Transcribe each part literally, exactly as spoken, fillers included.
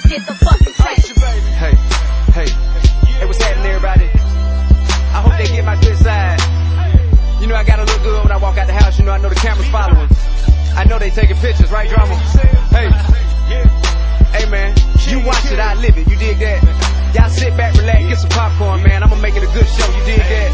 get the fucking change. Hey, hey, hey, what's happening, everybody? I hope they get my good side. You know I gotta look good when I walk out the house. You know I know the camera's following. I know they taking pictures, right, drama? Hey, hey, man, you watch it, I live it. You dig that? Y'all sit back, relax, get some popcorn, man. I'ma make it a good show. You dig that?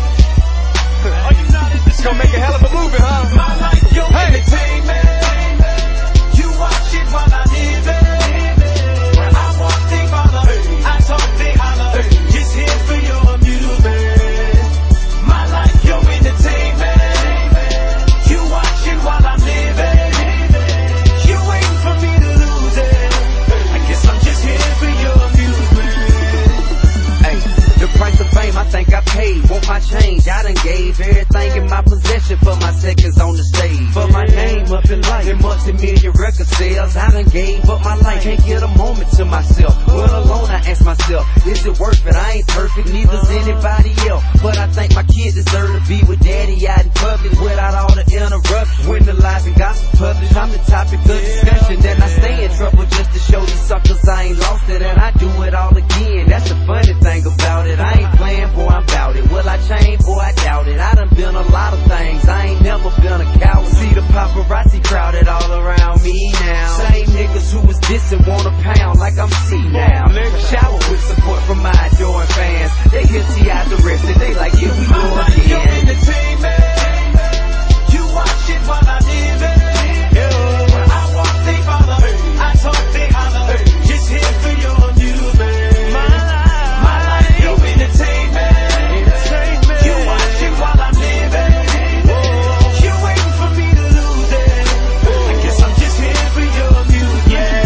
It's gonna make a hell of a movie, huh? My life, your entertainment. You watch it while I live it. When I walk, they follow. I talk, they holler. Just here for your amusement. My life, your entertainment. You watch it while I'm living. You waiting for me to lose it. I guess I'm just here for your amusement. Hey, the price of fame I think I paid. Want my change, I done gave everything in my possession for my seconds on the stage. For my name up in life, and multi-million record sales, I done gave up my life. Can't get a moment to myself. Well alone I ask myself, is it worth it? I ain't perfect, neither's anybody else. But I think my kid deserve to be with daddy out in public without all the interruptions. When the lies and gossip published, I'm the topic of discussion. Then I stay in trouble just to show these suckers I ain't lost it. And I do it all again, that's the funny thing about it. I ain't playing, boy, I'm bout it. Will I change? Boy, I doubt it. I done been a lot of things, I ain't never been a coward. See the paparazzi crowded all around me now. Same niggas who was dissing want a pound like I'm C now. Shower with support from my adoring fans. They hear T I's arrested, they like, here we go again. Your entertainment. You watch it while I live it. When I walk, they follow. I talk, they holler. Just here for your amusement. My life, my life, your entertainment. You watch it while I'm living. You waiting for me to lose it. I guess I'm just here for your amusement.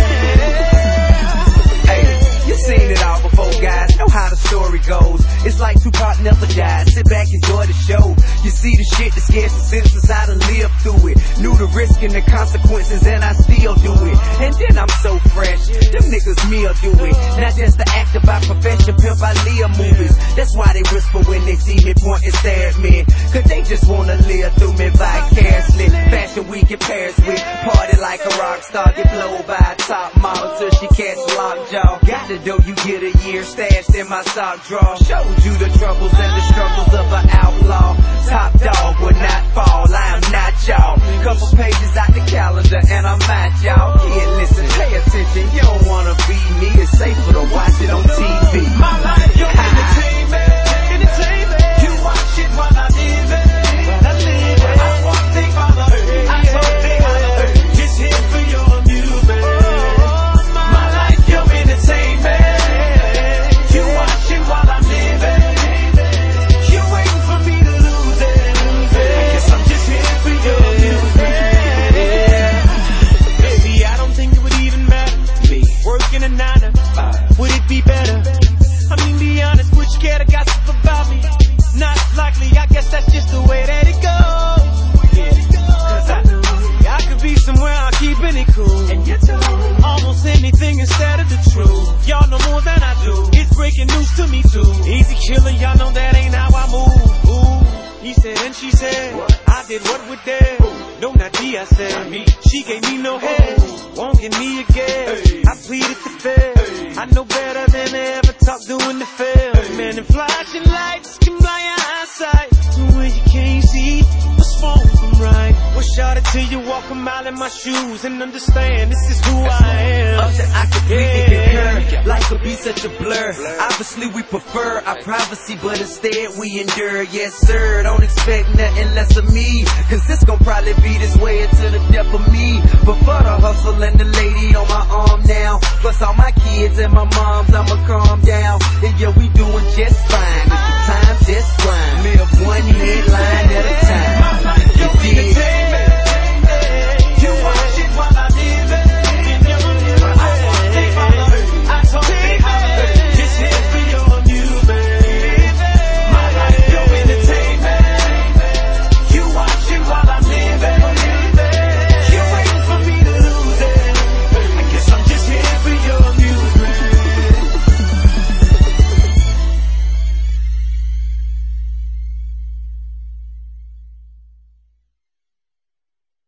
Hey, you seen it all before, guys. Know how the story goes. It's like Tupac never died. Sit back, enjoy the show. You see the shit that scares the senses. I done lived through it. Knew the risk and the consequences, and I still do it. And then I'm so fresh. Them niggas me'll do it. Not just the actor by profession, pimp I live movies. That's why they whisper when they see me, point and stare at me. Cause they just wanna live through me vicariously. Fashion week in Paris with party like a rock star. Get blowed by a top model till she catch lockjaw. Got the dough, you get a year stashed in my sock drawer. Showed you the troubles and the struggles of an outlaw. Top dog would not fall, I am not y'all. Couple pages out the calendar and I'm at y'all. Kid, listen, pay attention, you don't wanna be me. It's safer to watch it on T V. My life, your entertainment. Entertainment. You watch it while I live it. While I live it. When I walk, they follow. I talk, they holler. Just here for your amusement. My life, your entertainment. You watch it while I'm living. You waiting for me to lose it. I guess I'm just here for your amusement. Baby, I don't think it would even matter. Me working a nine to five. Would it be better? I mean, be honest, would you care to gossip about me? Not likely, I guess that's just the way that it goes. Yeah, cause I know I could be somewhere I'm keeping it cool. And you told almost anything instead of the truth. Y'all know more than I do. It's breaking news to me too. Easy killing, y'all know that ain't how I move. Ooh, he said and she said, I did what with them. No, not D, I said. She gave me no head, won't get me again. I pleaded the fifth. I know better than to ever talk doing the film. Man, and flashing lights can blind your eyesight to where you can't see what's wrong from right. Well, shout it till you walk a mile in my shoes and understand this is who I am. Up that I completely concur. Life could be such a blur. Obviously we prefer our privacy, but instead we endure. Yes sir, don't expect nothing less of me, cause this gon' probably be this way until the death of me. But for the hustle and the lady on my arm now, plus all my kids and my moms,